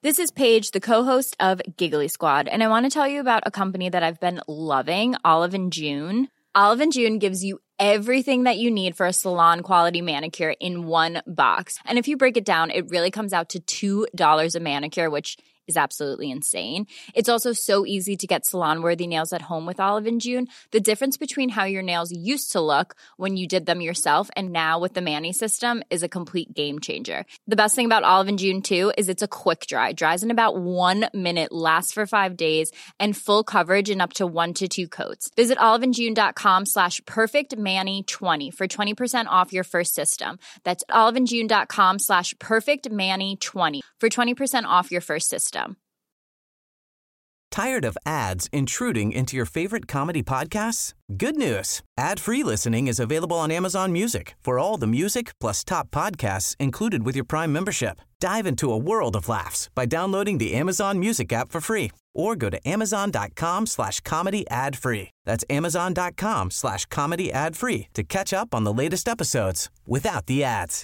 This is Paige, the co-host of Giggly Squad, and I want to tell you about a company that I've been loving, Olive & June. Olive & June gives you everything that you need for a salon-quality manicure in one box. And if you break it down, it really comes out to $2 a manicure, which is absolutely insane. It's also so easy to get salon-worthy nails at home with Olive & June. The difference between how your nails used to look when you did them yourself and now with the Mani system is a complete game changer. The best thing about Olive & June, too, is it's a quick dry. Dries in about 1 minute, lasts for 5 days, and full coverage in up to 1 to 2 coats. Visit oliveandjune.com/perfectmani20 for 20% off your first system. That's oliveandjune.com/perfectmani20 for 20% off your first system. Tired of ads intruding into your favorite comedy podcasts? Good news. Ad-free listening is available on Amazon Music for all the music plus top podcasts included with your Prime membership. Dive into a world of laughs by downloading the Amazon Music app for free or go to amazon.com/comedy ad-free. That's amazon.com/comedy ad-free to catch up on the latest episodes without the ads.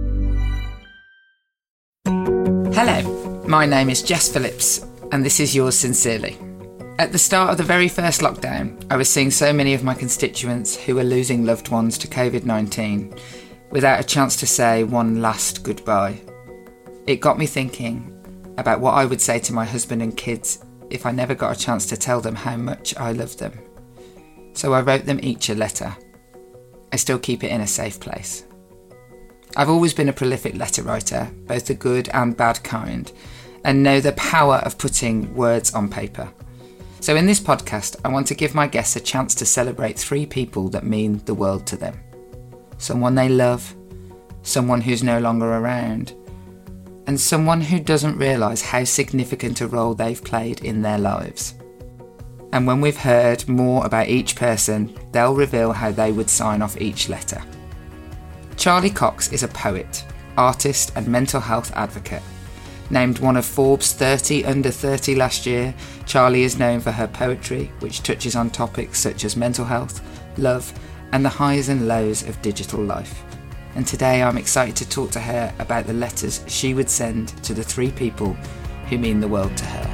Hello, my name is Jess Phillips, and this is yours sincerely. At the start of the very first lockdown, I was seeing so many of my constituents who were losing loved ones to COVID-19 without a chance to say one last goodbye. It got me thinking about what I would say to my husband and kids if I never got a chance to tell them how much I loved them. So I wrote them each a letter. I still keep it in a safe place. I've always been a prolific letter writer, both the good and bad kind, and know the power of putting words on paper. So in this podcast, I want to give my guests a chance to celebrate 3 people that mean the world to them. Someone they love, someone who's no longer around, and someone who doesn't realise how significant a role they've played in their lives. And when we've heard more about each person, they'll reveal how they would sign off each letter. Charlie Cox is a poet, artist and mental health advocate. Named one of Forbes 30 under 30 last year, Charlie is known for her poetry, which touches on topics such as mental health, love, and the highs and lows of digital life. And today I'm excited to talk to her about the letters she would send to the 3 people who mean the world to her.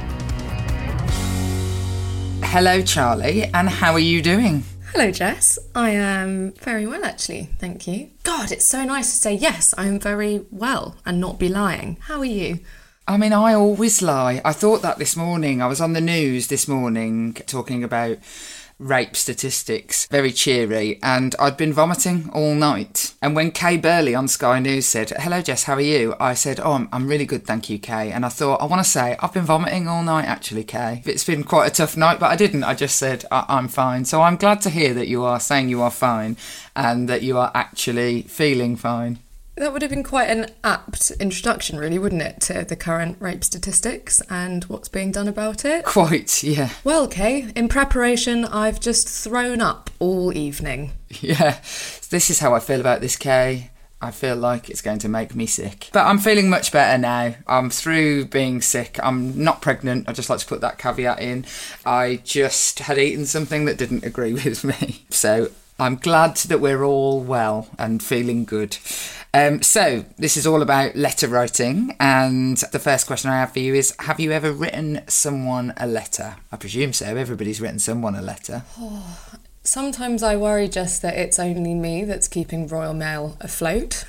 Hello, Charlie, and how are you doing? Hello, Jess. I am very well, actually. Thank you. God, it's so nice to say yes, I am very well and not be lying. How are you? I mean, I always lie. I thought that this morning. I was on the news this morning talking about rape statistics, very cheery, and I'd been vomiting all night. And when Kay Burley on Sky News said, "Hello Jess, how are you?" I said, I'm really good, thank you, Kay. And I thought, I want to say, I've been vomiting all night, actually, Kay. It's been quite a tough night, but I didn't. I just said, I'm fine. So I'm glad to hear that you are saying you are fine and that you are actually feeling fine. That would have been quite an apt introduction, really, wouldn't it, to the current rape statistics and what's being done about it? Quite, yeah. Well, Kay, in preparation, I've just thrown up all evening. Yeah, this is how I feel about this, Kay. I feel like it's going to make me sick. But I'm feeling much better now. I'm through being sick. I'm not pregnant. I'd just like to put that caveat in. I just had eaten something that didn't agree with me. So I'm glad that we're all well and feeling good. So this is all about letter writing, and the first question I have for you is, have you ever written someone a letter? I presume so. Everybody's written someone a letter. Sometimes I worry just that it's only me that's keeping Royal Mail afloat.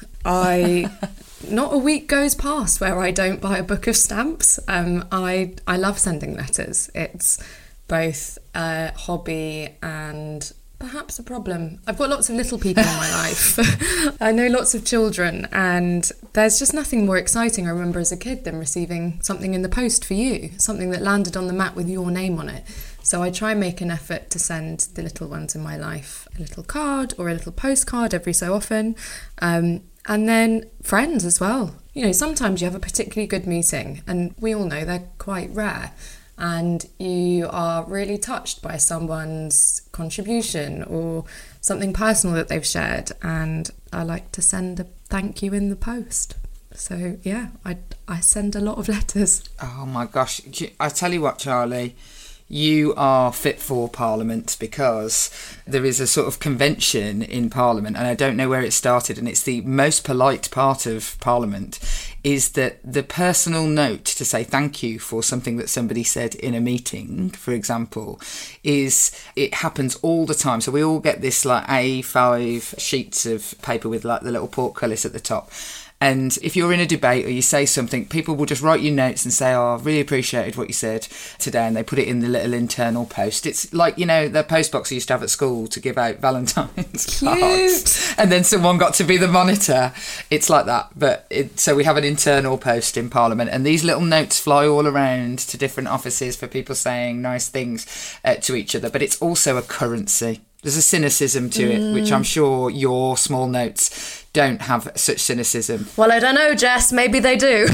Not a week goes past where I don't buy a book of stamps. I love sending letters. It's both a hobby and perhaps a problem. I've got lots of little people in my life. I know lots of children, and there's just nothing more exciting, I remember as a kid, than receiving something in the post for you, something that landed on the mat with your name on it. So I try and make an effort to send the little ones in my life a little card or a little postcard every so often. And then friends as well. You know, sometimes you have a particularly good meeting, and we all know they're quite rare, and you are really touched by someone's contribution or something personal that they've shared, and I like to send a thank you in the post. So yeah, I send a lot of letters. Oh my gosh, I tell you what, Charlie, you are fit for Parliament, because there is a sort of convention in Parliament, and I don't know where it started, and it's the most polite part of Parliament, is that the personal note to say thank you for something that somebody said in a meeting, for example, it happens all the time. So we all get this like A5 sheets of paper with like the little portcullis at the top. And if you're in a debate or you say something, people will just write you notes and say, oh, I've really appreciated what you said today. And they put it in the little internal post. It's like, the post box you used to have at school to give out Valentine's cards. And then someone got to be the monitor. It's like that. So we have an internal post in Parliament. And these little notes fly all around to different offices for people saying nice things to each other. But it's also a currency. There's a cynicism to it, which I'm sure your small notes don't have such cynicism. Well, I don't know, Jess. Maybe they do.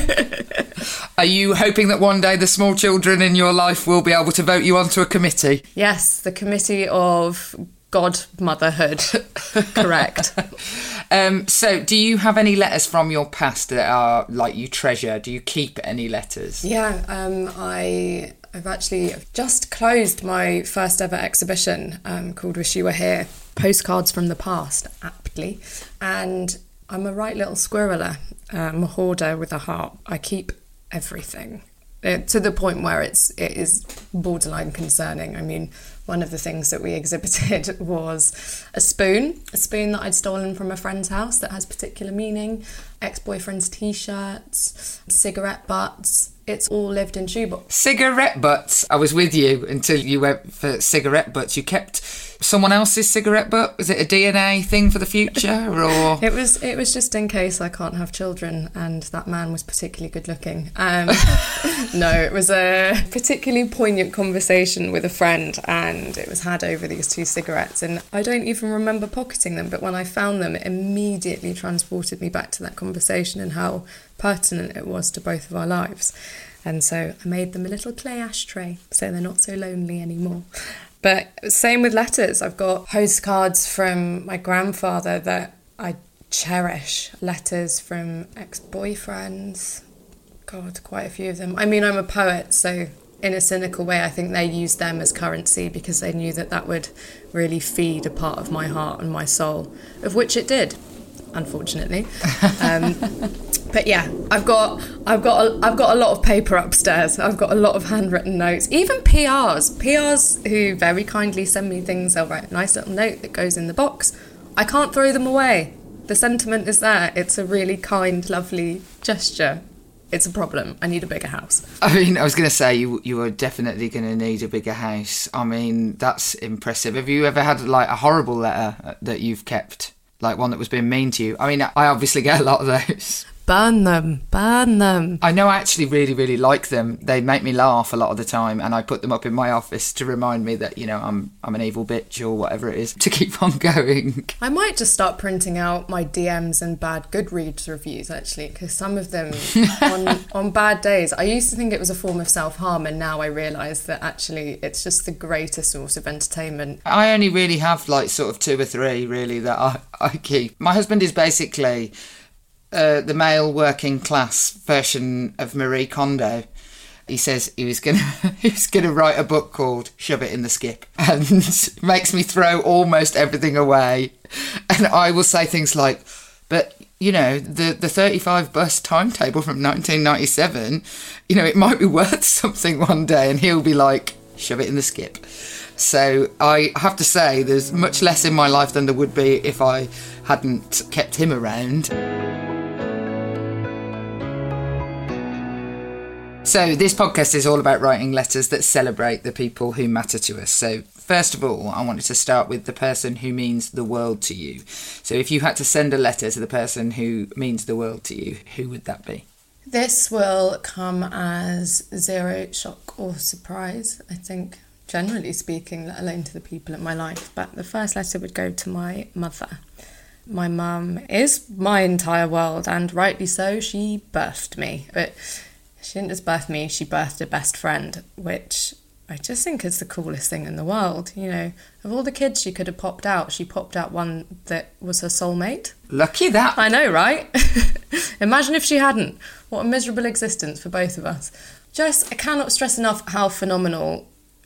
Are you hoping that one day the small children in your life will be able to vote you onto a committee? Yes, the Committee of Godmotherhood. Correct. So do you have any letters from your past that are like you treasure? Do you keep any letters? Yeah, I've actually just closed my first ever exhibition called Wish You Were Here. Postcards from the Past, aptly. And I'm a right little squirreler. I'm a hoarder with a heart. I keep everything. To the point where it is borderline concerning. I mean, one of the things that we exhibited was a spoon that I'd stolen from a friend's house that has particular meaning, ex-boyfriend's T-shirts, cigarette butts. It's all lived in shoebox. Cigarette butts. I was with you until you went for cigarette butts. You kept someone else's cigarette butt? Was it a DNA thing for the future, or...? It was just in case I can't have children, and that man was particularly good looking. No, it was a particularly poignant conversation with a friend, and it was had over these two cigarettes, and I don't even remember pocketing them, but when I found them, it immediately transported me back to that conversation and how pertinent it was to both of our lives. And so I made them a little clay ashtray, so they're not so lonely anymore. But same with letters. I've got postcards from my grandfather that I cherish. Letters from ex-boyfriends. God, quite a few of them. I mean, I'm a poet, so in a cynical way, I think they used them as currency because they knew that would really feed a part of my heart and my soul, of which it did, unfortunately. But yeah, I've got a lot of paper upstairs. I've got a lot of handwritten notes, even PRs who very kindly send me things. They'll write a nice little note that goes in the box. I can't throw them away. The sentiment is there. It's a really kind, lovely gesture. It's a problem. I need a bigger house. I mean, I was going to say you are definitely going to need a bigger house. I mean, that's impressive. Have you ever had like a horrible letter that you've kept? Like one that was being mean to you? I mean, I obviously get a lot of those. Burn them. I know I actually really, really like them. They make me laugh a lot of the time, and I put them up in my office to remind me that, I'm an evil bitch or whatever it is, to keep on going. I might just start printing out my DMs and bad Goodreads reviews, actually, because some of them, on bad days, I used to think it was a form of self-harm, and now I realise that actually it's just the greatest source of entertainment. I only really have like sort of 2 or 3 really that I keep. My husband is basically... the male working class version of Marie Kondo. He says he was gonna write a book called Shove It in the Skip, and makes me throw almost everything away. And I will say things like, but the 35 bus timetable from 1997, it might be worth something one day, and he'll be like, shove it in the skip. So I have to say there's much less in my life than there would be if I hadn't kept him around. So this podcast is all about writing letters that celebrate the people who matter to us. So first of all, I wanted to start with the person who means the world to you. So if you had to send a letter to the person who means the world to you, who would that be? This will come as zero shock or surprise, I think, generally speaking, let alone to the people in my life. But the first letter would go to my mother. My mum is my entire world, and rightly so. She birthed me, but she didn't just birth me, she birthed a best friend, which I just think is the coolest thing in the world. Of all the kids she could have popped out, she popped out one that was her soulmate. Lucky that. I know, right? Imagine if she hadn't. What a miserable existence for both of us. I cannot stress enough how phenomenal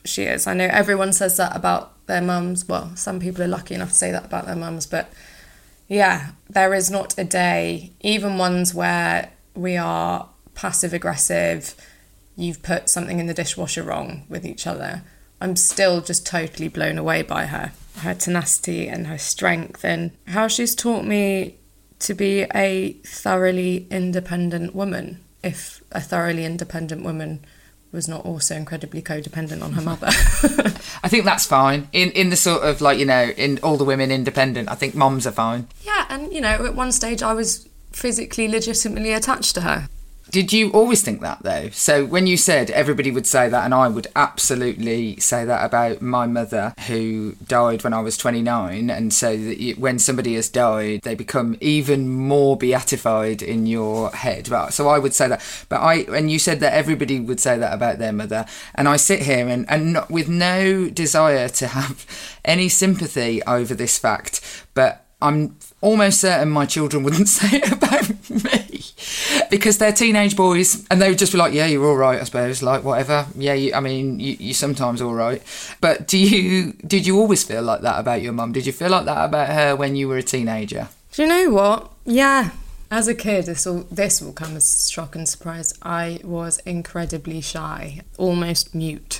she is. I know everyone says that about their mums. Well, some people are lucky enough to say that about their mums, but yeah, there is not a day, even ones where we are passive aggressive, you've put something in the dishwasher wrong with each other, I'm still just totally blown away by her tenacity and her strength, and how she's taught me to be a thoroughly independent woman, if a thoroughly independent woman was not also incredibly codependent on her mother. I think that's fine. In the sort of, like, you know, in all the women independent, I think moms are fine. Yeah, and, you know, at one stage I was physically legitimately attached to her. Did you always think that, though? So when you said everybody would say that, and I would absolutely say that about my mother, who died when I was 29, and so that when somebody has died, they become even more beatified in your head. So I would say that. And you said that everybody would say that about their mother, and I sit here and not, with no desire to have any sympathy over this fact, but I'm almost certain my children wouldn't say it about me, because they're teenage boys and they would just be like, yeah, you're all right, I suppose, like, whatever. Yeah, you're sometimes all right. But did you always feel like that about your mum? Did you feel like that about her when you were a teenager? Do you know what? Yeah. As a kid, this will come as a shock and surprise. I was incredibly shy, almost mute.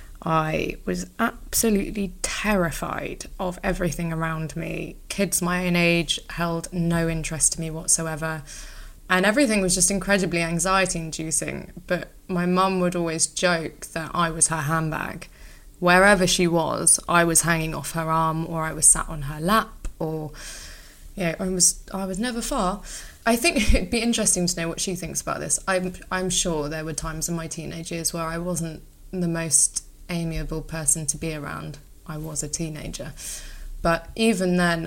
I was absolutely terrified of everything around me. Kids my own age held no interest to me whatsoever. And everything was just incredibly anxiety-inducing. But my mum would always joke that I was her handbag. Wherever she was, I was hanging off her arm, or I was sat on her lap, or, yeah, I was never far. I think it'd be interesting to know what she thinks about this. I'm sure there were times in my teenage years where I wasn't the most amiable person to be around. I was a teenager, but even then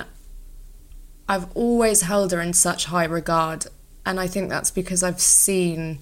I've always held her in such high regard, and I think that's because I've seen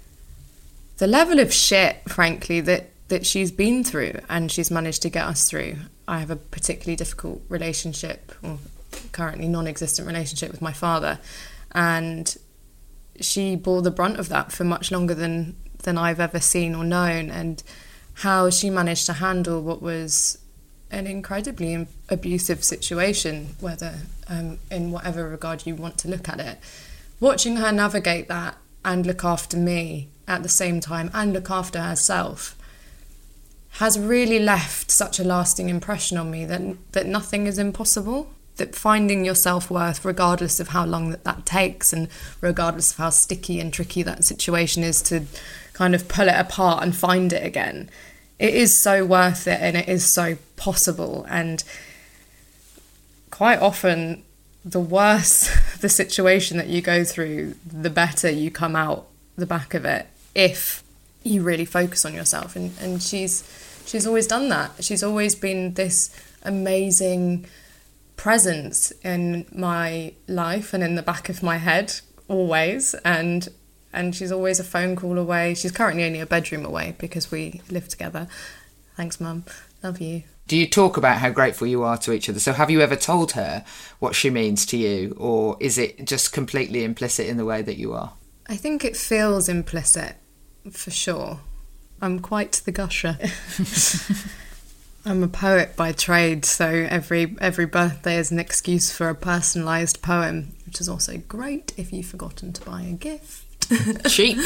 the level of shit, frankly, that she's been through and she's managed to get us through. I have a particularly difficult relationship, or currently non-existent relationship, with my father, and she bore the brunt of that for much longer than I've ever seen or known, and how she managed to handle what was an incredibly abusive situation, whether in whatever regard you want to look at it. Watching her navigate that and look after me at the same time and look after herself has really left such a lasting impression on me that nothing is impossible, that finding your self-worth, regardless of how long that takes and regardless of how sticky and tricky that situation is to kind of pull it apart and find it again, it is so worth it, and it is so possible. And quite often, the worse the situation that you go through, the better you come out the back of it, if you really focus on yourself. And she's always done that. She's always been this amazing presence in my life and in the back of my head, always. And she's always a phone call away. She's currently only a bedroom away because we live together. Thanks, Mum. Love you. Do you talk about how grateful you are to each other? So have you ever told her what she means to you, or is it just completely implicit in the way that you are? I think it feels implicit, for sure. I'm quite the gusher. I'm a poet by trade, so every birthday is an excuse for a personalised poem, which is also great if you've forgotten to buy a gift. Cheap.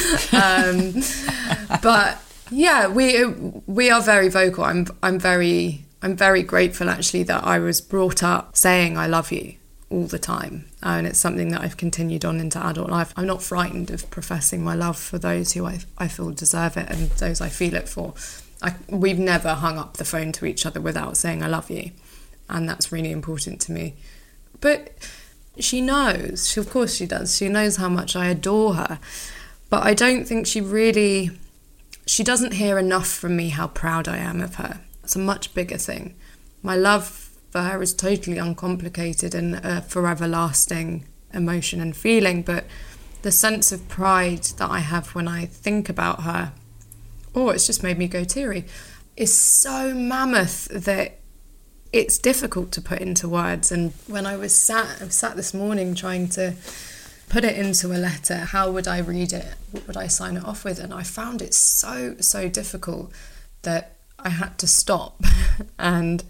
But yeah, we are very vocal. I'm very grateful, actually, that I was brought up saying I love you all the time, and it's something that I've continued on into adult life. I'm not frightened of professing my love for those who I feel deserve it and those I feel it for. We've never hung up the phone to each other without saying I love you, and that's really important to me. But she knows, of course she does, she knows how much I adore her, but I don't think she doesn't hear enough from me how proud I am of her. It's a much bigger thing. My love for her is totally uncomplicated and a forever lasting emotion and feeling, but the sense of pride that I have when I think about her, it's just made me go teary, is so mammoth that it's difficult to put into words. And when I was sat this morning trying to put it into a letter, how would I read it? What would I sign it off with? And I found it so difficult that I had to stop. And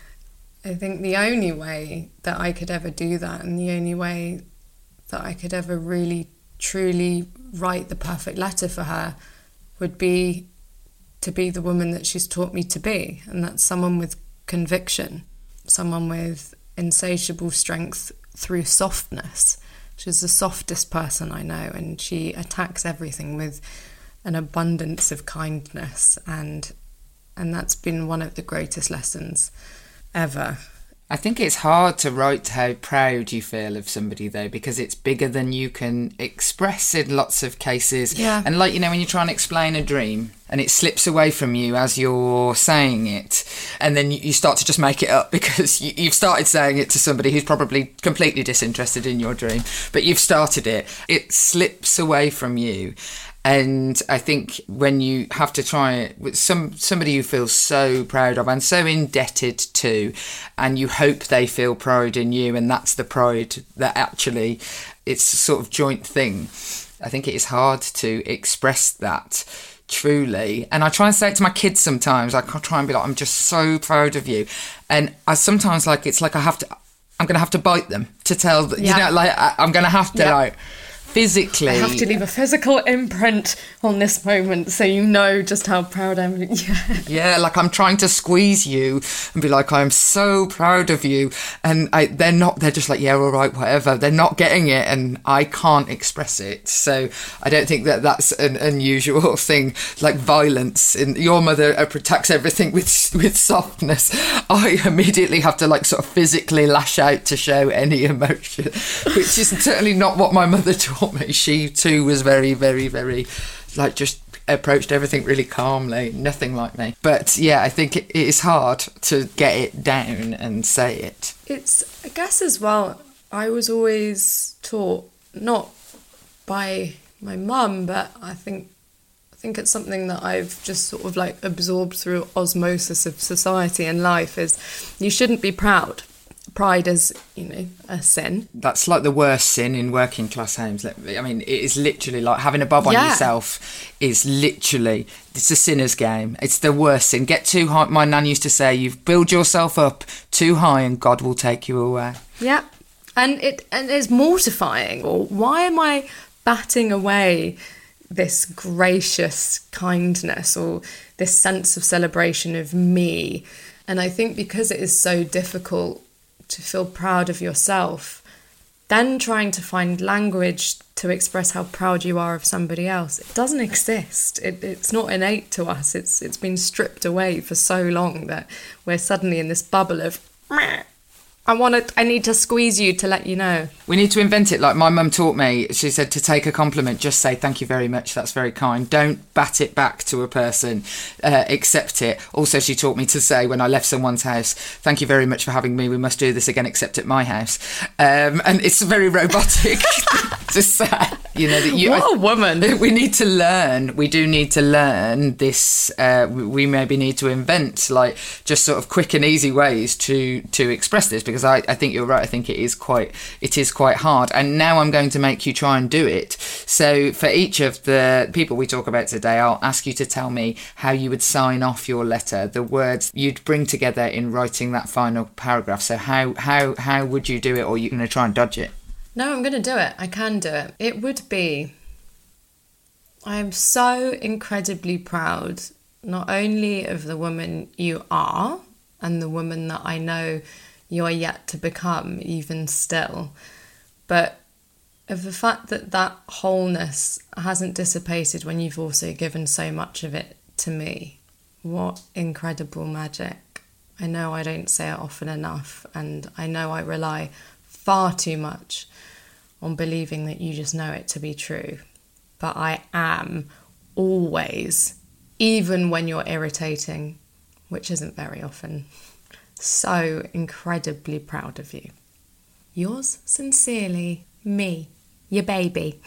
I think the only way that I could ever do that, and the only way that I could ever really, truly write the perfect letter for her, would be to be the woman that she's taught me to be. And that's someone with conviction, someone with insatiable strength through softness. She's the softest person I know, and she attacks everything with an abundance of kindness, and that's been one of the greatest lessons ever. I think it's hard to write how proud you feel of somebody, though, because it's bigger than you can express in lots of cases. Yeah. And like, you know, when you try and explain a dream and it slips away from you as you're saying it, and then you start to just make it up because you've started saying it to somebody who's probably completely disinterested in your dream, but you've started it slips away from you. And I think when you have to try it with somebody you feel so proud of and so indebted to, and you hope they feel pride in you, and that's the pride that actually it's a sort of joint thing. I think it is hard to express that truly. And I try and say it to my kids sometimes. I try and be like, I'm just so proud of you. And I sometimes it's like I'm going to have to bite them to tell them, you know, like I'm going to have to like physically. I have to leave a physical imprint on this moment so you know just how proud I am. Yeah, like I'm trying to squeeze you and be like, I'm so proud of you. And they're just like, yeah, all right, whatever. They're not getting it, and I can't express it. So I don't think that that's an unusual thing, like violence. And your mother protects everything with softness. I immediately have to like sort of physically lash out to show any emotion, which is certainly not what my mother taught me. She too was very, very, very like just approached everything really calmly, nothing like me. But yeah, I think it is hard to get it down and say it. It's, I guess as well, I was always taught, not by my mum, but I think it's something that I've just sort of like absorbed through osmosis of society and life, is you shouldn't be proud. Pride is, you know, a sin. That's like the worst sin in working class homes. I mean, it is literally like having a bob on yourself is literally, it's a sinner's game. It's the worst sin. Get too high. My nan used to say, you build yourself up too high and God will take you away. Yeah. And it's mortifying. Or why am I batting away this gracious kindness or this sense of celebration of me? And I think because it is so difficult to feel proud of yourself, then trying to find language to express how proud you are of somebody else, it doesn't exist. It's not innate to us. It's been stripped away for so long that we're suddenly in this bubble of I need to squeeze you to let you know. We need to invent it. Like my mum taught me, she said to take a compliment, just say thank you very much, that's very kind. Don't bat it back to a person, accept it. Also, she taught me to say when I left someone's house, thank you very much for having me, we must do this again except at my house. And it's very robotic to say, you know, that you... What a woman. We need to learn, we do need to learn this, we maybe need to invent like just sort of quick and easy ways to express this, because I think you're right. I think it is quite hard. And now I'm going to make you try and do it. So for each of the people we talk about today, I'll ask you to tell me how you would sign off your letter, the words you'd bring together in writing that final paragraph. So how would you do it, or are you going to try and dodge it? No, I'm going to do it. I can do it. It would be, I am so incredibly proud, not only of the woman you are and the woman that I know you're yet to become even still, but of the fact that that wholeness hasn't dissipated when you've also given so much of it to me. What incredible magic. I know I don't say it often enough, and I know I rely far too much on believing that you just know it to be true. But I am always, even when you're irritating, which isn't very often, so incredibly proud of you. Yours sincerely, me, your baby.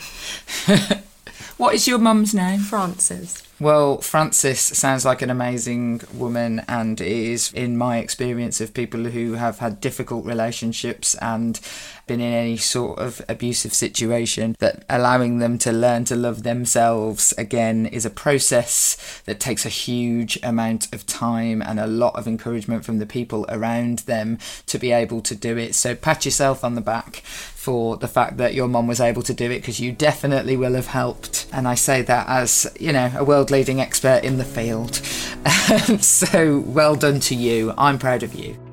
What is your mum's name? Frances. Well, Frances sounds like an amazing woman, and is, in my experience of people who have had difficult relationships and been in any sort of abusive situation, that allowing them to learn to love themselves again is a process that takes a huge amount of time and a lot of encouragement from the people around them to be able to do it. So pat yourself on the back for the fact that your mum was able to do it, because you definitely will have helped. And I say that as, you know, a world-leading expert in the field. So well done to you. I'm proud of you.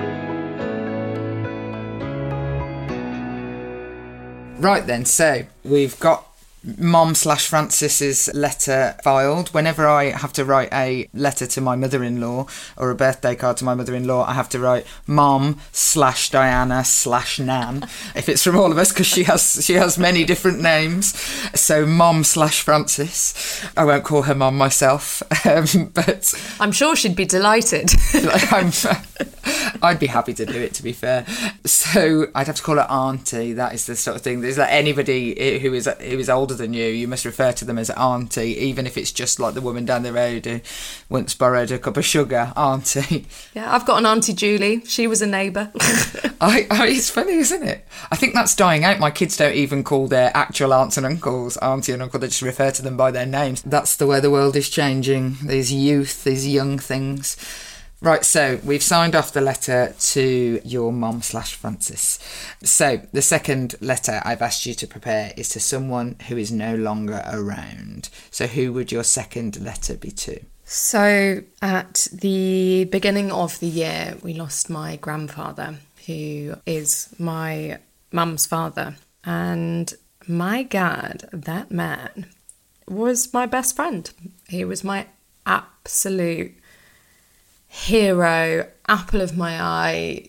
Right then, so we've got Mom/Francis's letter filed. Whenever I have to write a letter to my mother-in-law or a birthday card to my mother-in-law, I have to write Mom/Diana/Nan if it's from all of us, because she has many different names. So Mom/Francis. I won't call her Mom myself, but I'm sure she'd be delighted. I'd be happy to do it, to be fair. So I'd have to call her Auntie. That is the sort of thing. There's like anybody who is older than you must refer to them as Auntie, even if it's just like the woman down the road who once borrowed a cup of sugar. Auntie. Yeah, I've got an Auntie Julie. She was a neighbour. It's funny, isn't it? I think that's dying out. My kids don't even call their actual aunts and uncles Auntie and Uncle. They just refer to them by their names. That's the way the world is changing. These youth, these young things. Right, so we've signed off the letter to your Mom/Francis. So the second letter I've asked you to prepare is to someone who is no longer around. So who would your second letter be to? So at the beginning of the year, we lost my grandfather, who is my mum's father. And my God, that man was my best friend. He was my absolute hero, apple of my eye,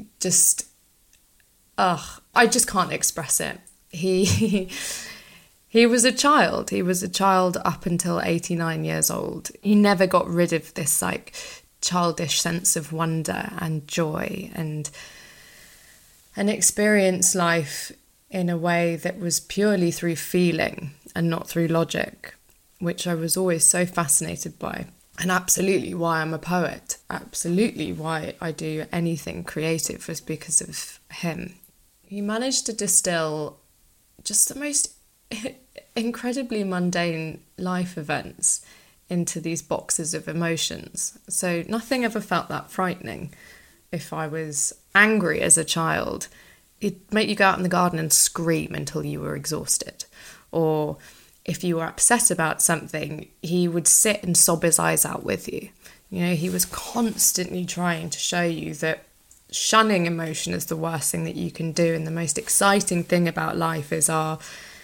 I just can't express it. He was a child. He was a child up until 89 years old. He never got rid of this like childish sense of wonder and joy, and experienced life in a way that was purely through feeling and not through logic, which I was always so fascinated by. And absolutely why I'm a poet, absolutely why I do anything creative was because of him. He managed to distill just the most incredibly mundane life events into these boxes of emotions. So nothing ever felt that frightening. If I was angry as a child, he'd make you go out in the garden and scream until you were exhausted. Or if you were upset about something, he would sit and sob his eyes out with you. You know, he was constantly trying to show you that shunning emotion is the worst thing that you can do. And the most exciting thing about life is our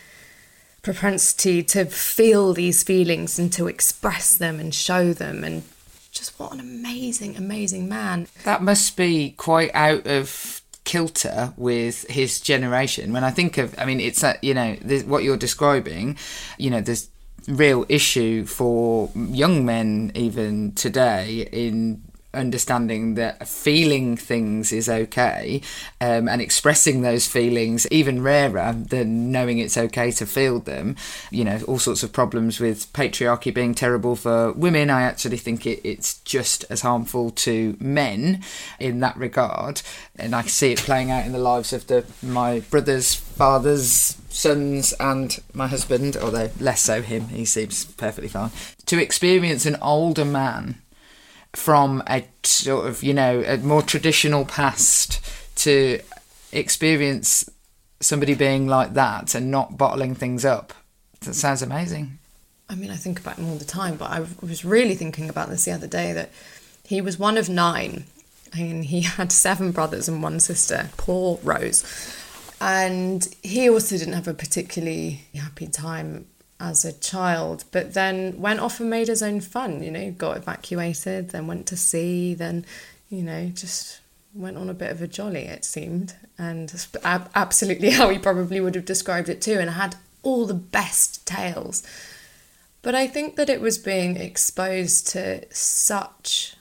propensity to feel these feelings and to express them and show them. And just what an amazing, amazing man. That must be quite out of kilter with his generation. When I think of, I mean, it's that, you know, what you're describing, you know, there's real issue for young men even today in understanding that feeling things is okay, and expressing those feelings even rarer than knowing it's okay to feel them. You know, all sorts of problems with patriarchy being terrible for women. I actually think it's just as harmful to men in that regard, and I see it playing out in the lives of my brothers, fathers, sons and my husband, although less so him. He seems perfectly fine. To experience an older man from a sort of, you know, a more traditional past, to experience somebody being like that and not bottling things up, that sounds amazing. I mean, I think about him all the time, but I was really thinking about this the other day, that he was one of 9. I mean, he had 7 brothers and 1 sister, poor Rose. And he also didn't have a particularly happy time as a child, but then went off and made his own fun, you know, got evacuated, then went to sea, then, you know, just went on a bit of a jolly, it seemed, and absolutely how he probably would have described it too, and had all the best tales. But I think that it was being exposed to such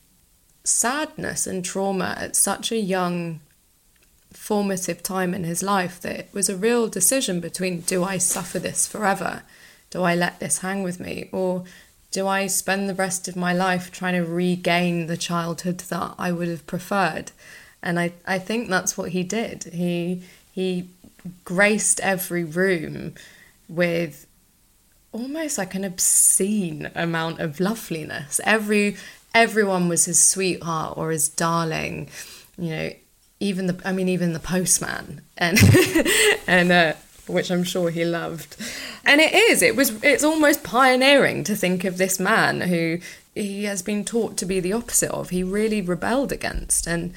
sadness and trauma at such a young, formative time in his life that it was a real decision between, do I suffer this forever? Do I let this hang with me? Or do I spend the rest of my life trying to regain the childhood that I would have preferred? And I think that's what he did. He he graced every room with almost like an obscene amount of loveliness. Everyone was his sweetheart or his darling, you know, even the postman, and and which I'm sure he loved. And it's almost pioneering to think of this man who he has been taught to be the opposite of. He really rebelled against, and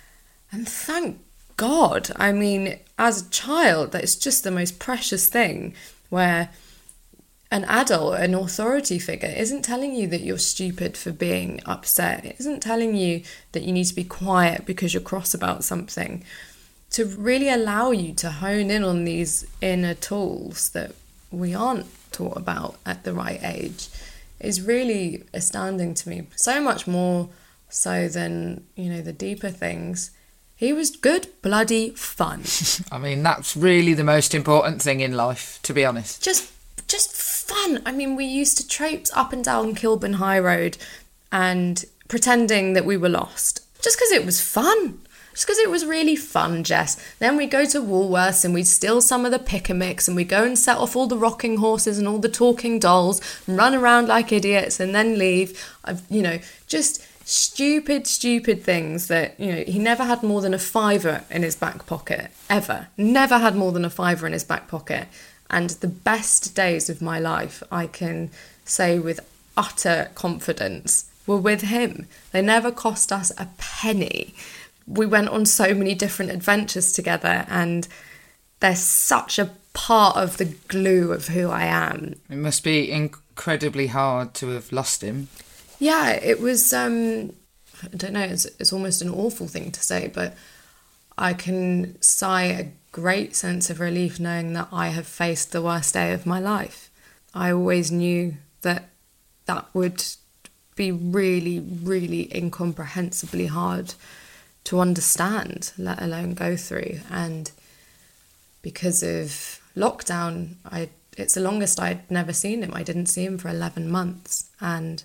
thank God. I mean, as a child, that's just the most precious thing, where an adult, an authority figure, isn't telling you that you're stupid for being upset. It isn't telling you that you need to be quiet because you're cross about something. To really allow you to hone in on these inner tools that we aren't taught about at the right age is really astounding to me. So much more so than, you know, the deeper things. He was good bloody fun. I mean, that's really the most important thing in life, to be honest. Just fun. I mean, we used to traipse up and down Kilburn High Road and pretending that we were lost. Just because it was fun. Just because it was really fun, Jess. Then we'd go to Woolworths and we'd steal some of the pick-a-mix and we'd go and set off all the rocking horses and all the talking dolls and run around like idiots and then leave. You know, just stupid things that, you know, he never had more than a £5 in his back pocket, ever. Never had more than a £5 in his back pocket. And the best days of my life, I can say with utter confidence, were with him. They never cost us a penny. We went on so many different adventures together, and they're such a part of the glue of who I am. It must be incredibly hard to have lost him. Yeah, it was, I don't know, it's almost an awful thing to say, but I can sigh a great sense of relief knowing that I have faced the worst day of my life. I always knew that would be really, really incomprehensibly hard to understand, let alone go through. And because of lockdown, it's the longest I'd never seen him. I didn't see him for 11 months. And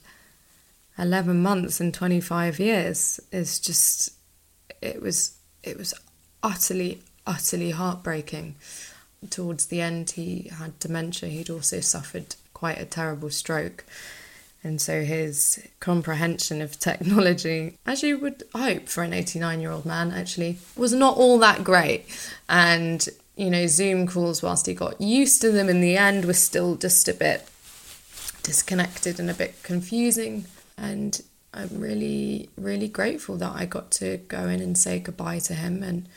11 months and 25 years is just, it was utterly heartbreaking. Towards the end, he had dementia. He'd also suffered quite a terrible stroke. And so his comprehension of technology, as you would hope for an 89-year-old man, actually, was not all that great. And, you know, Zoom calls, whilst he got used to them in the end, were still just a bit disconnected and a bit confusing. And I'm really, really grateful that I got to go in and say goodbye to him. And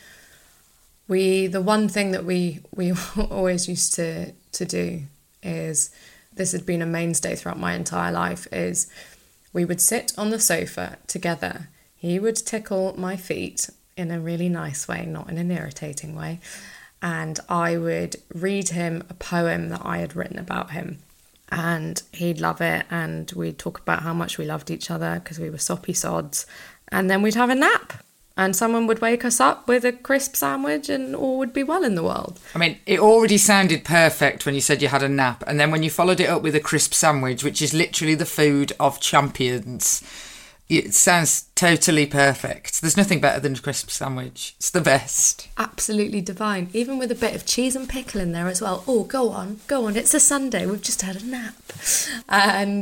the one thing that we always used to do is, this had been a mainstay throughout my entire life, is we would sit on the sofa together. He would tickle my feet in a really nice way, not in an irritating way. And I would read him a poem that I had written about him. And he'd love it. And we'd talk about how much we loved each other because we were soppy sods. And then we'd have a nap. And someone would wake us up with a crisp sandwich and all would be well in the world. I mean, it already sounded perfect when you said you had a nap. And then when you followed it up with a crisp sandwich, which is literally the food of champions, it sounds totally perfect. There's nothing better than a crisp sandwich. It's the best. Absolutely divine. Even with a bit of cheese and pickle in there as well. Oh, go on. It's a Sunday. We've just had a nap. And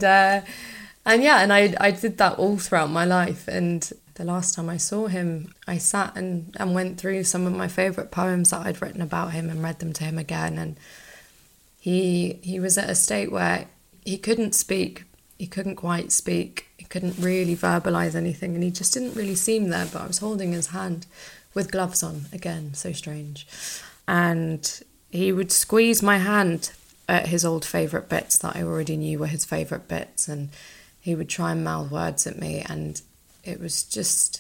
I did that all throughout my life. And the last time I saw him, I sat and went through some of my favourite poems that I'd written about him and read them to him again. And he was at a state where he couldn't speak. He couldn't quite speak. He couldn't really verbalise anything. And he just didn't really seem there. But I was holding his hand with gloves on. Again, so strange. And he would squeeze my hand at his old favourite bits that I already knew were his favourite bits. And he would try and mouth words at me. And it was just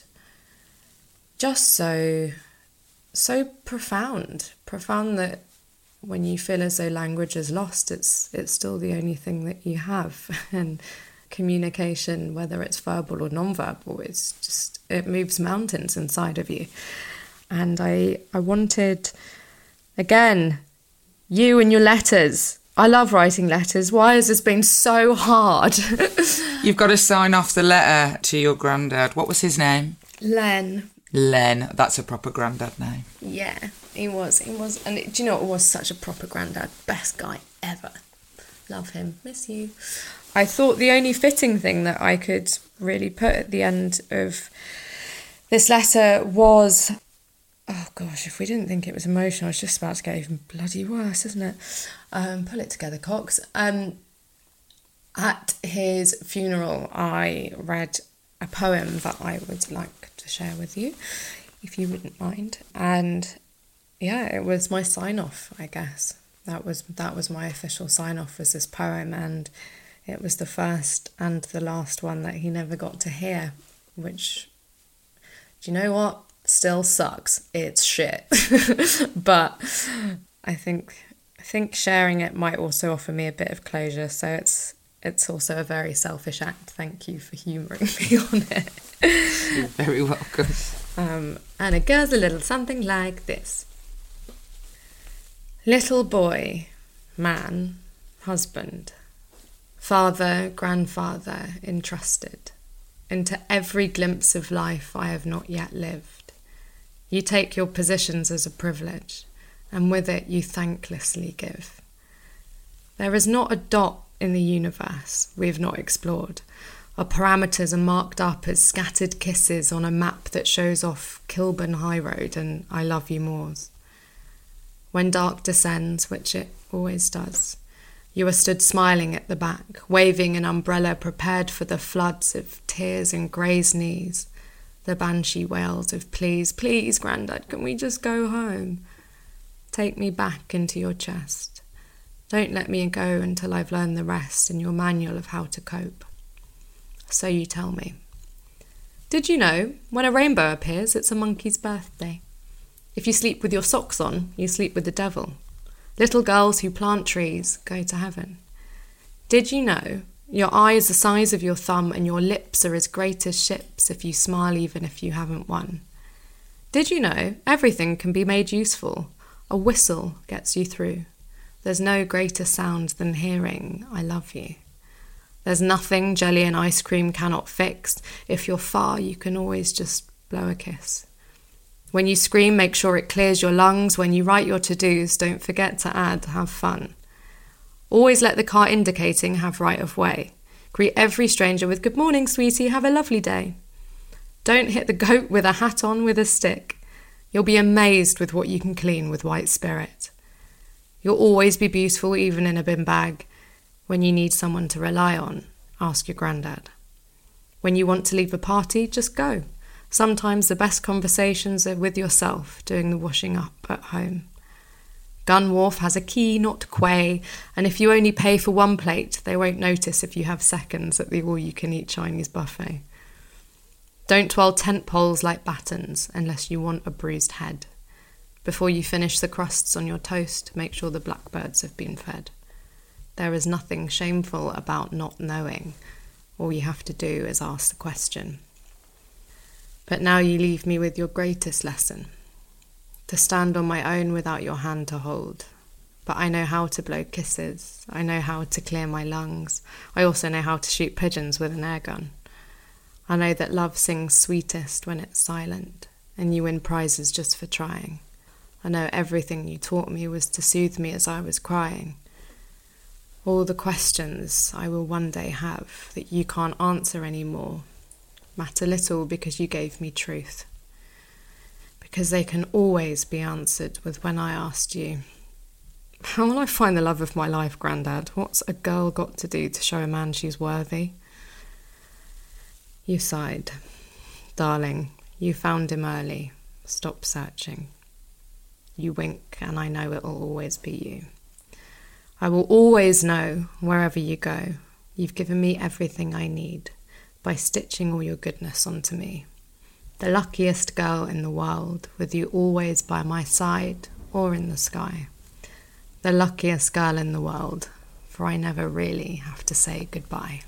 so profound that when you feel as though language is lost, it's still the only thing that you have. And communication, whether it's verbal or non-verbal, it moves mountains inside of you. And I wanted, again, you and your letters. I love writing letters. Why has this been so hard? You've got to sign off the letter to your granddad. What was his name? Len. Len. That's a proper granddad name. Yeah. He was. And do you know, it was such a proper granddad. Best guy ever. Love him. Miss you. I thought the only fitting thing that I could really put at the end of this letter was, oh gosh, if we didn't think it was emotional, it's just about to get even bloody worse, isn't it? Pull it together, Cox. At his funeral, I read a poem that I would like to share with you, if you wouldn't mind. And yeah, it was my sign-off, I guess. That was my official sign-off, was this poem, and it was the first and the last one that he never got to hear, which, do you know what? Still sucks. It's shit. But I think sharing it might also offer me a bit of closure, so it's also a very selfish act. Thank you for humouring me on it. You're very welcome. And it goes a little something like this. Little boy, man, husband, father, grandfather, entrusted into every glimpse of life I have not yet lived. You take your positions as a privilege, and with it you thanklessly give. There is not a dot in the universe we have not explored. Our parameters are marked up as scattered kisses on a map that shows off Kilburn High Road and I Love You Moors. When dark descends, which it always does, you are stood smiling at the back, waving an umbrella prepared for the floods of tears and Grey's knees, the banshee wails of please, please, Grandad, can we just go home? Take me back into your chest. Don't let me go until I've learned the rest in your manual of how to cope. So you tell me. Did you know, when a rainbow appears, it's a monkey's birthday? If you sleep with your socks on, you sleep with the devil. Little girls who plant trees go to heaven. Did you know, your eye is the size of your thumb and your lips are as great as ships if you smile even if you haven't won? Did you know, everything can be made useful? A whistle gets you through. There's no greater sound than hearing, I love you. There's nothing jelly and ice cream cannot fix. If you're far, you can always just blow a kiss. When you scream, make sure it clears your lungs. When you write your to-dos, don't forget to add, have fun. Always let the car indicating have right of way. Greet every stranger with good morning, sweetie, have a lovely day. Don't hit the goat with a hat on with a stick. You'll be amazed with what you can clean with white spirit. You'll always be beautiful even in a bin bag. When you need someone to rely on, ask your granddad. When you want to leave a party, just go. Sometimes the best conversations are with yourself, doing the washing up at home. Gunwharf has a key, not quay, and if you only pay for one plate, they won't notice if you have seconds at the all-you-can-eat Chinese buffet. Don't twirl tent poles like battens unless you want a bruised head. Before you finish the crusts on your toast, make sure the blackbirds have been fed. There is nothing shameful about not knowing. All you have to do is ask the question. But now you leave me with your greatest lesson. To stand on my own without your hand to hold. But I know how to blow kisses. I know how to clear my lungs. I also know how to shoot pigeons with an air gun. I know that love sings sweetest when it's silent, and you win prizes just for trying. I know everything you taught me was to soothe me as I was crying. All the questions I will one day have that you can't answer anymore matter little because you gave me truth. Because they can always be answered with when I asked you, how will I find the love of my life, Grandad? What's a girl got to do to show a man she's worthy? You sighed. Darling, you found him early. Stop searching. You wink, and I know it'll always be you. I will always know, wherever you go, you've given me everything I need by stitching all your goodness onto me. The luckiest girl in the world, with you always by my side or in the sky. The luckiest girl in the world, for I never really have to say goodbye.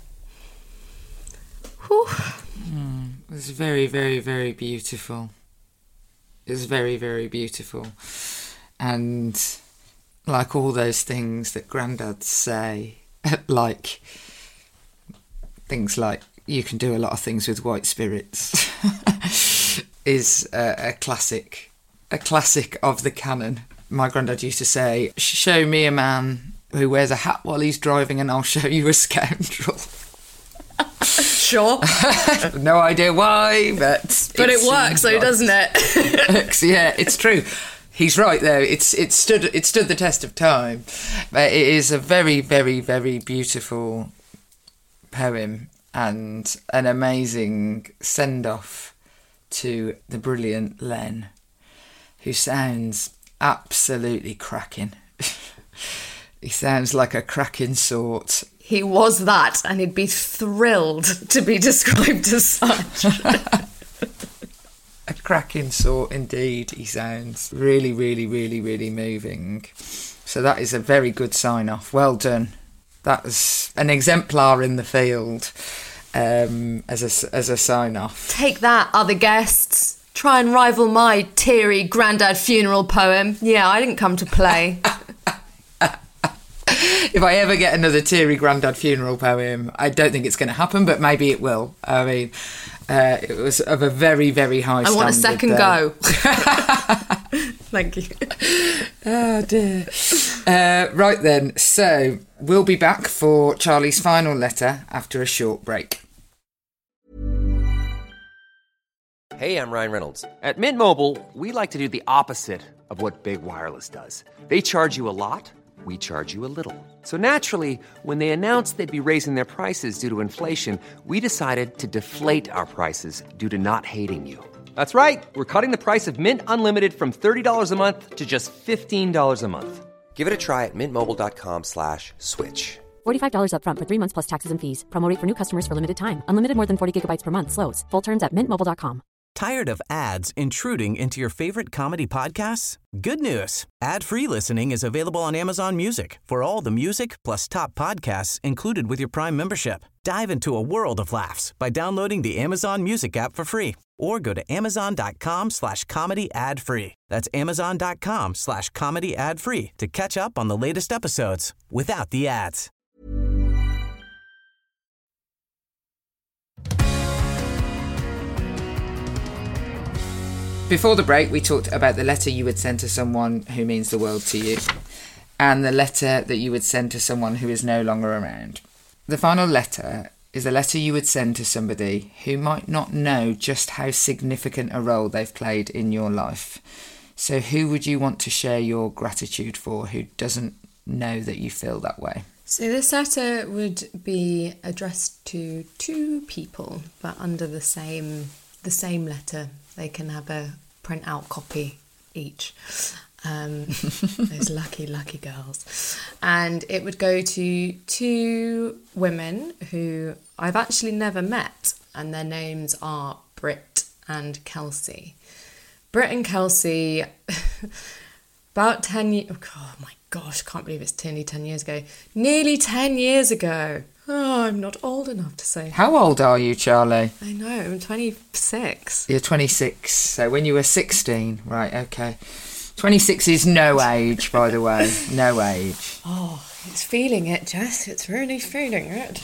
Whew. It's very, very, very beautiful. It's very, very beautiful. And like all those things that granddads say, like things like you can do a lot of things with white spirits, is a classic a classic of the canon. My granddad used to say, show me a man who wears a hat while he's driving and I'll show you a scoundrel. Sure. No idea why, but it works though, doesn't it? Yeah, it's true. He's right though. It stood the test of time. But it is a very, very, very beautiful poem and an amazing send-off to the brilliant Len, who sounds absolutely cracking. He sounds like a cracking sort. He was that, and he'd be thrilled to be described as such. A cracking sort indeed, he sounds. Really, really, really, really moving. So that is a very good sign-off. Well done. That was an exemplar in the field as a sign-off. Take that, other guests. Try and rival my teary granddad funeral poem. Yeah, I didn't come to play. If I ever get another teary granddad funeral poem, I don't think it's going to happen, but maybe it will. I mean, it was of a very, very high standard. I want a second go. Thank you. Oh, dear. Right then, so we'll be back for Charlie's final letter after a short break. Hey, I'm Ryan Reynolds. At Mint Mobile, we like to do the opposite of what Big Wireless does. They charge you a lot. We charge you a little. So naturally, when they announced they'd be raising their prices due to inflation, we decided to deflate our prices due to not hating you. That's right. We're cutting the price of Mint Unlimited from $30 a month to just $15 a month. Give it a try at mintmobile.com/switch. $45 up front for 3 months plus taxes and fees. Promo rate for new customers for limited time. Unlimited more than 40 gigabytes per month. Slows full terms at mintmobile.com. Tired of ads intruding into your favorite comedy podcasts? Good news. Ad-free listening is available on Amazon Music for all the music plus top podcasts included with your Prime membership. Dive into a world of laughs by downloading the Amazon Music app for free or go to amazon.com/comedy ad-free. That's amazon.com/comedy ad-free to catch up on the latest episodes without the ads. Before the break, we talked about the letter you would send to someone who means the world to you and the letter that you would send to someone who is no longer around. The final letter is a letter you would send to somebody who might not know just how significant a role they've played in your life. So who would you want to share your gratitude for who doesn't know that you feel that way? So this letter would be addressed to two people, but under the same letter. They can have a print-out copy each. Those lucky girls. And it would go to two women who I've actually never met, and their names are Britt and Kelsey. Britt and Kelsey, about 10 years... Oh my gosh, can't believe it's nearly 10 years ago. Nearly 10 years ago. Oh, I'm not old enough to say. How old are you, Charlie? I know, I'm 26. You're 26, so when you were 16, right, okay. 26 is no age, by the way, no age. Oh, it's feeling it, Jess, it's really feeling it.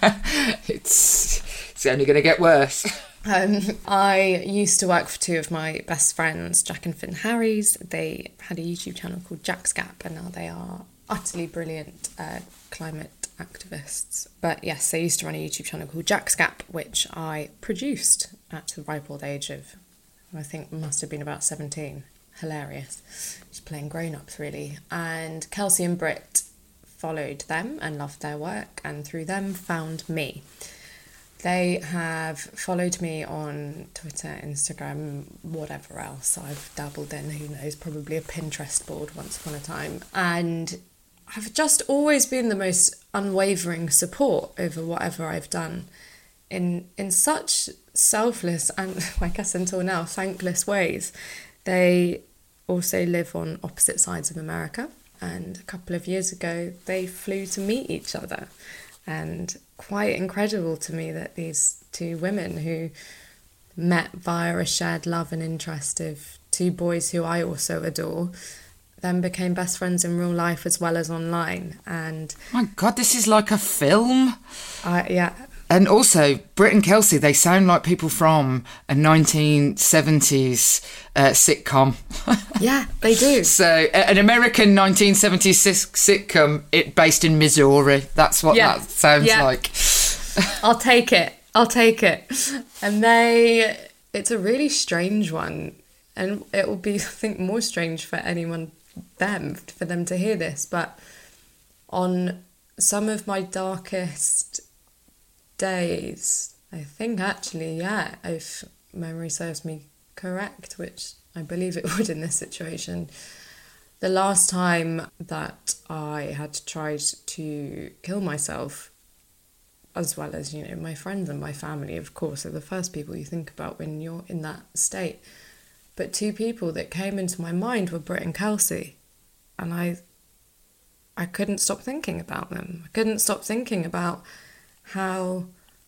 It's only going to get worse. I used to work for two of my best friends, Jack and Finn Harries. They had a YouTube channel called Jack's Gap, and now they are utterly brilliant climate activists. But yes, they used to run a YouTube channel called Jack's Gap, which I produced at the ripe old age of, I think must have been about 17. Hilarious. Just playing grown-ups, really. And Kelsey and Britt followed them and loved their work, and through them found me. They have followed me on Twitter, Instagram, whatever else I've dabbled in, who knows, probably a Pinterest board once upon a time. And I've just always been the most unwavering support over whatever I've done in such selfless and, I guess until now, thankless ways. They also live on opposite sides of America, and a couple of years ago they flew to meet each other. And quite incredible to me that these two women who met via a shared love and interest of two boys who I also adore then became best friends in real life as well as online. And my God, this is like a film. Yeah. And also, Britt and Kelsey, they sound like people from a 1970s sitcom. Yeah, they do. So, an American 1970s sitcom based in Missouri. That's what that sounds like. I'll take it. And it's a really strange one. And it will be, I think, more strange for for them to hear this. But on some of my darkest days, I think actually, if memory serves me correct, which I believe it would in this situation, the last time that I had tried to kill myself, as well as, my friends and my family, of course, are the first people you think about when you're in that state. But two people that came into my mind were Britt and Kelsey. And I couldn't stop thinking about them. I couldn't stop thinking about how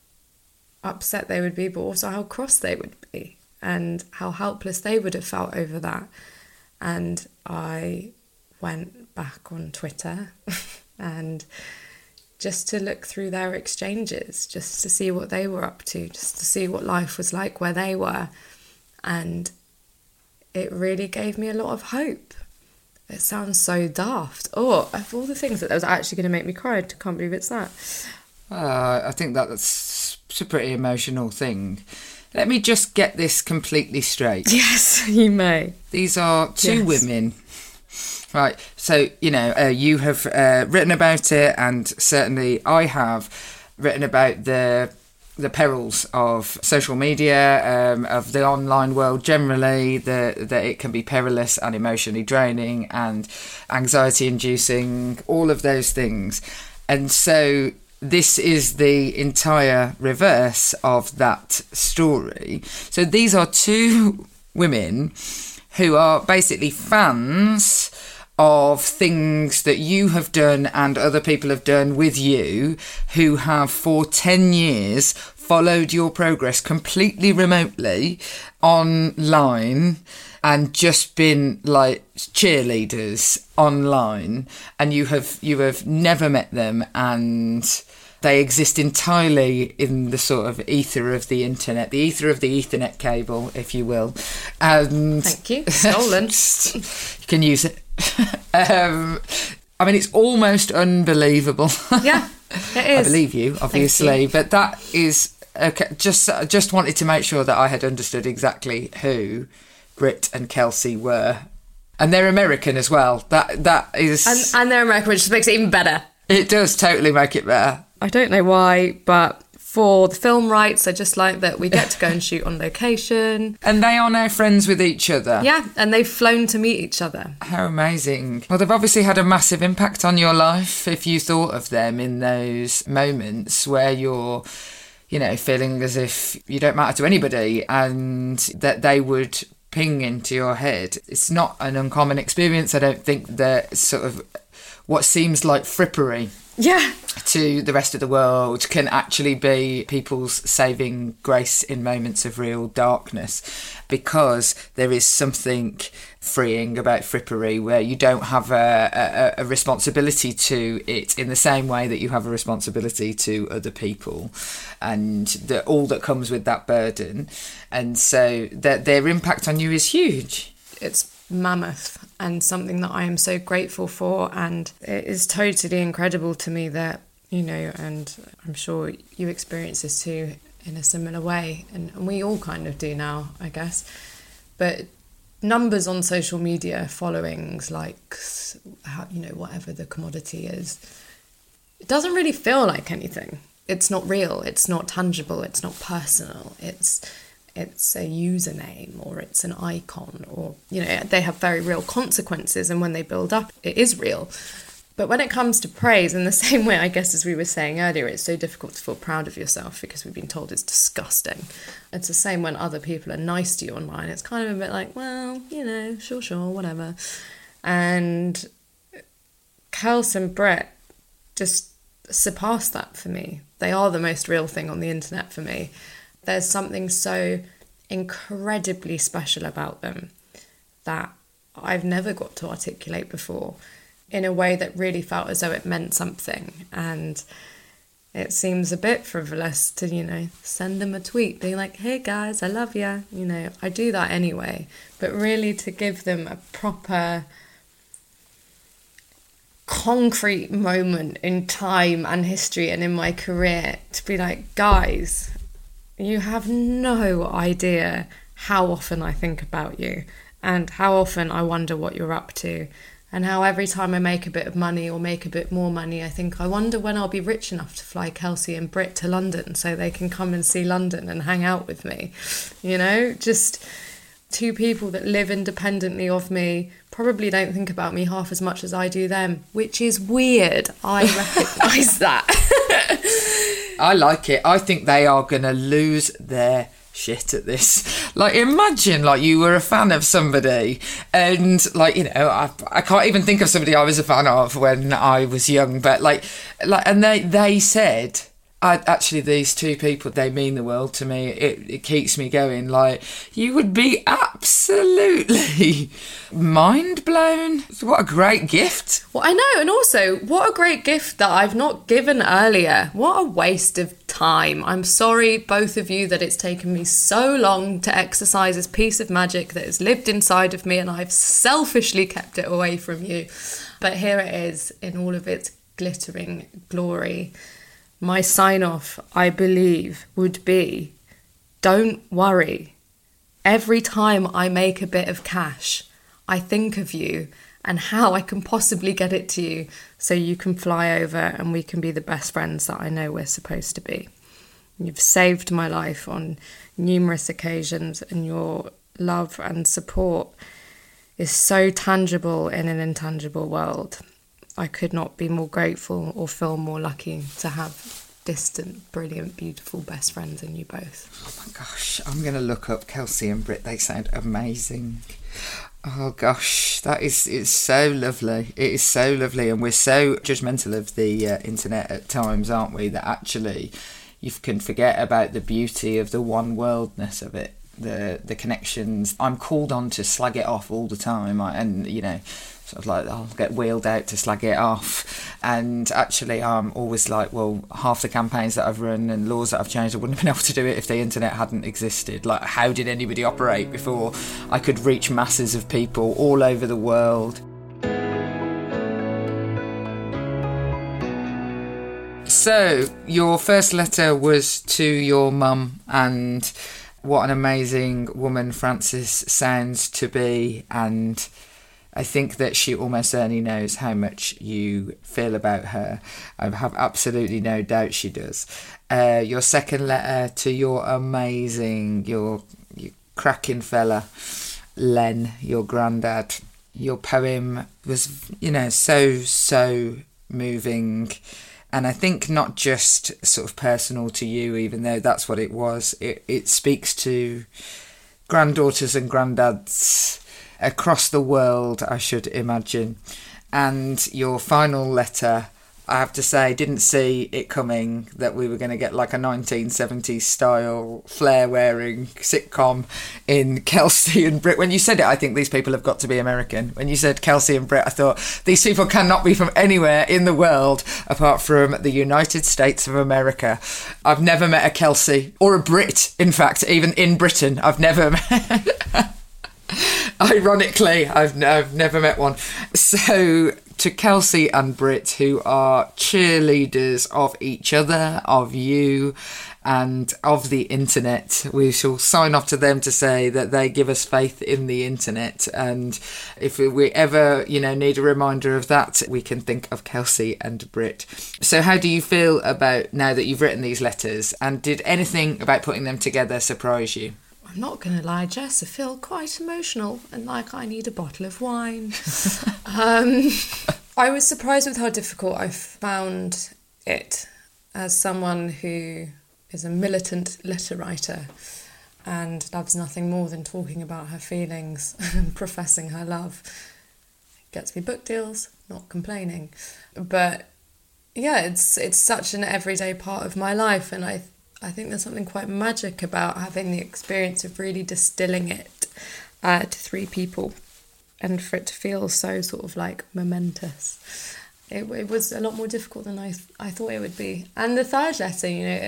upset they would be, but also how cross they would be and how helpless they would have felt over that. And I went back on Twitter and just to look through their exchanges, just to see what they were up to, just to see what life was like where they were. And it really gave me a lot of hope. It sounds so daft. Oh, of all the things that was actually going to make me cry, I can't believe it's that. I think that's a pretty emotional thing. Let me just get this completely straight. Yes, you may. These are two women. Right, so, you have written about it, and certainly I have written about the perils of social media, of the online world generally, that it can be perilous and emotionally draining and anxiety-inducing, all of those things. And so this is the entire reverse of that story. So these are two women who are basically fans of things that you have done and other people have done with you, who have for 10 years followed your progress completely remotely online and just been like cheerleaders online, and you have never met them, and they exist entirely in the sort of ether of the internet, the ether of the Ethernet cable, if you will. And thank you. Stolen. You can use it. It's almost unbelievable. Yeah, it is. I believe you, obviously, but that is okay. Just wanted to make sure that I had understood exactly who Britt and Kelsey were, and they're American as well. That is, and they're American, which just makes it even better. It does totally make it better. I don't know why, but for the film rights, I just like that we get to go and shoot on location. And they are now friends with each other. Yeah, and they've flown to meet each other. How amazing. Well, they've obviously had a massive impact on your life if you thought of them in those moments where you're, feeling as if you don't matter to anybody, and that they would ping into your head. It's not an uncommon experience. I don't think that sort of what seems like frippery to the rest of the world can actually be people's saving grace in moments of real darkness, because there is something freeing about frippery where you don't have a responsibility to it in the same way that you have a responsibility to other people, and all that comes with that burden. And so their impact on you is huge. It's mammoth, and something that I am so grateful for, and it is totally incredible to me that, and I'm sure you experience this too in a similar way, and we all kind of do now, I guess, but numbers on social media, followings, likes, whatever the commodity is, it doesn't really feel like anything. It's not real, it's not tangible, it's not personal, it's a username, or it's an icon, or, they have very real consequences, and when they build up, it is real. But when it comes to praise, in the same way, I guess, as we were saying earlier, it's so difficult to feel proud of yourself because we've been told it's disgusting. It's the same when other people are nice to you online. It's kind of a bit like, well, sure, whatever. And Kels and Britt just surpass that for me. They are the most real thing on the internet for me. There's something so incredibly special about them that I've never got to articulate before in a way that really felt as though it meant something. And it seems a bit frivolous to, send them a tweet being like, hey guys, I love ya. I do that anyway. But really to give them a proper concrete moment in time and history and in my career to be like, guys, you have no idea how often I think about you and how often I wonder what you're up to. And how every time I make a bit of money or make a bit more money, I think, I wonder when I'll be rich enough to fly Kelsey and Britt to London so they can come and see London and hang out with me. Just two people that live independently of me, probably don't think about me half as much as I do them, which is weird. I recognise that. I like it. I think they are going to lose their shit at this. Like, imagine you were a fan of somebody and I can't even think of somebody I was a fan of when I was young, but and they said, actually these two people, they mean the world to me. It keeps me going. You would be absolutely mind blown. What a great gift. Well, I know, and also what a great gift that I've not given earlier. What a waste of time. I'm sorry, both of you, that it's taken me so long to exercise this piece of magic that has lived inside of me and I've selfishly kept it away from you. But here it is in all of its glittering glory. My sign-off, I believe, would be, don't worry. Every time I make a bit of cash, I think of you and how I can possibly get it to you so you can fly over and we can be the best friends that I know we're supposed to be. You've saved my life on numerous occasions, and your love and support is so tangible in an intangible world. I could not be more grateful or feel more lucky to have distant, brilliant, beautiful best friends in you both. Oh my gosh, I'm going to look up Kelsey and Britt. They sound amazing. Oh gosh, it's so lovely. It is so lovely, and we're so judgmental of the internet at times, aren't we, that actually you can forget about the beauty of the one worldness of it, the connections. I'm called on to slag it off all the time, I'll get wheeled out to slag it off, and actually I'm always half the campaigns that I've run and laws that I've changed, I wouldn't have been able to do it if the internet hadn't existed. How did anybody operate before I could reach masses of people all over the world? So your first letter was to your mum, and what an amazing woman Frances sounds to be, and I think that she almost certainly knows how much you feel about her. I have absolutely no doubt she does. Your second letter to your cracking fella, Len, your granddad. Your poem was, so moving. And I think not just sort of personal to you, even though that's what it was. It speaks to granddaughters and granddads across the world, I should imagine. And your final letter, I have to say, didn't see it coming that we were going to get a 1970s style flare-wearing sitcom in Kelsey and Britt. When you said it, I think these people have got to be American. When you said Kelsey and Britt, I thought these people cannot be from anywhere in the world apart from the United States of America. I've never met a Kelsey or a Brit, in fact, even in Britain. I've never met... Ironically, I've never met one. So to Kelsey and Britt, who are cheerleaders of each other, of you, and of the internet, we shall sign off to them to say that they give us faith in the internet. And if we ever, need a reminder of that, we can think of Kelsey and Britt. So how do you feel about now that you've written these letters? And did anything about putting them together surprise you? I'm not going to lie, Jess, I feel quite emotional and like I need a bottle of wine. I was surprised with how difficult I found it as someone who is a militant letter writer and loves nothing more than talking about her feelings and professing her love. Gets me book deals, not complaining. But yeah, it's such an everyday part of my life, and I think there's something quite magic about having the experience of really distilling it to three people and for it to feel so sort of momentous. it was a lot more difficult than I thought it would be. And the third letter, you know,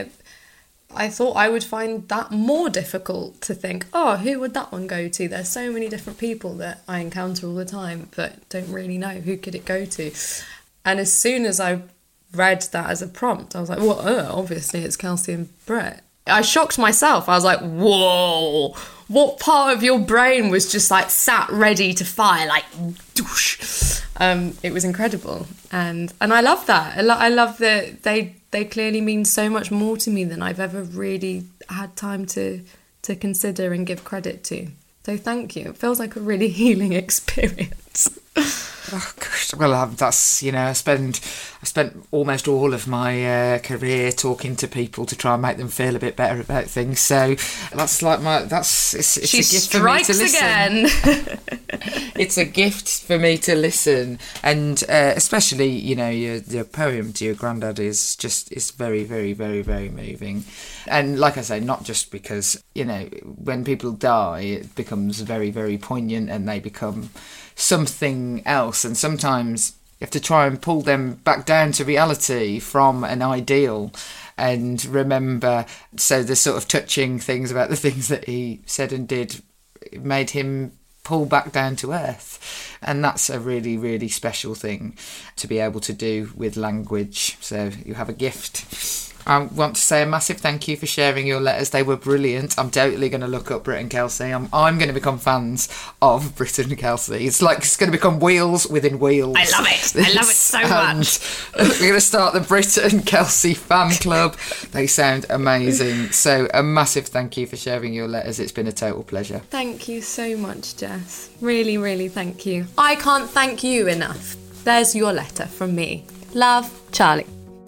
I thought I would find that more difficult to think, oh, who would that one go to? There's so many different people that I encounter all the time but don't really know who could it go to. And as soon as I read that as a prompt, I was like, well, obviously it's Kelsey and Brett. I shocked myself. I was like, whoa, what part of your brain was just like sat ready to fire, like doosh. It was incredible. And I love that. I love that they clearly mean so much more to me than I've ever really had time to consider and give credit to. So thank you. It feels like a really healing experience. Oh gosh, well, that's, you know, I spent almost all of my career talking to people to try and make them feel a bit better about things. So that's like it's she a gift for me to listen. Again. It's a gift for me to listen, and especially, you know, your poem to your granddad is very, very, very, very moving. And like I say, not just because, you know, when people die, it becomes very, very poignant and they become something else, and sometimes you have to try and pull them back down to reality from an ideal and remember. So the sort of touching things about the things that he said and did made him pull back down to earth, and that's a really, really special thing to be able to do with language. So you have a gift. I want to say a massive thank you for sharing your letters. They were brilliant. I'm totally going to look up Britt and Kelsey. I'm going to become fans of Britt and Kelsey. It's going to become wheels within wheels. I love it. I love it so much. We're going to start the Britt and Kelsey fan club. They sound amazing. So a massive thank you for sharing your letters. It's been a total pleasure. Thank you so much, Jess. Really, really thank you. I can't thank you enough. There's your letter from me. Love, Charlie.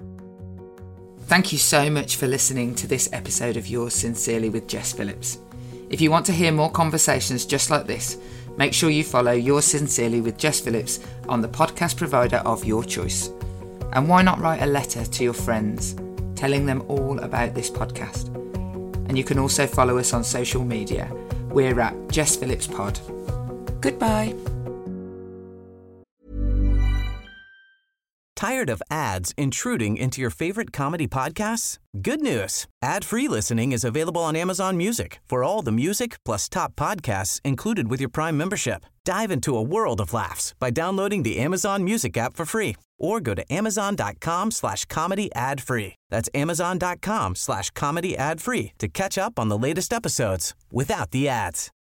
Thank you so much for listening to this episode of Yours Sincerely with Jess Phillips. If you want to hear more conversations just like this, make sure you follow Yours Sincerely with Jess Phillips on the podcast provider of your choice. And why not write a letter to your friends, telling them all about this podcast? And you can also follow us on social media. We're at Jess Phillips Pod. Goodbye. Tired of ads intruding into your favorite comedy podcasts? Good news. Ad-free listening is available on Amazon Music for all the music plus top podcasts included with your Prime membership. Dive into a world of laughs by downloading the Amazon Music app for free or go to amazon.com/comedy ad-free. That's amazon.com/comedy ad-free to catch up on the latest episodes without the ads.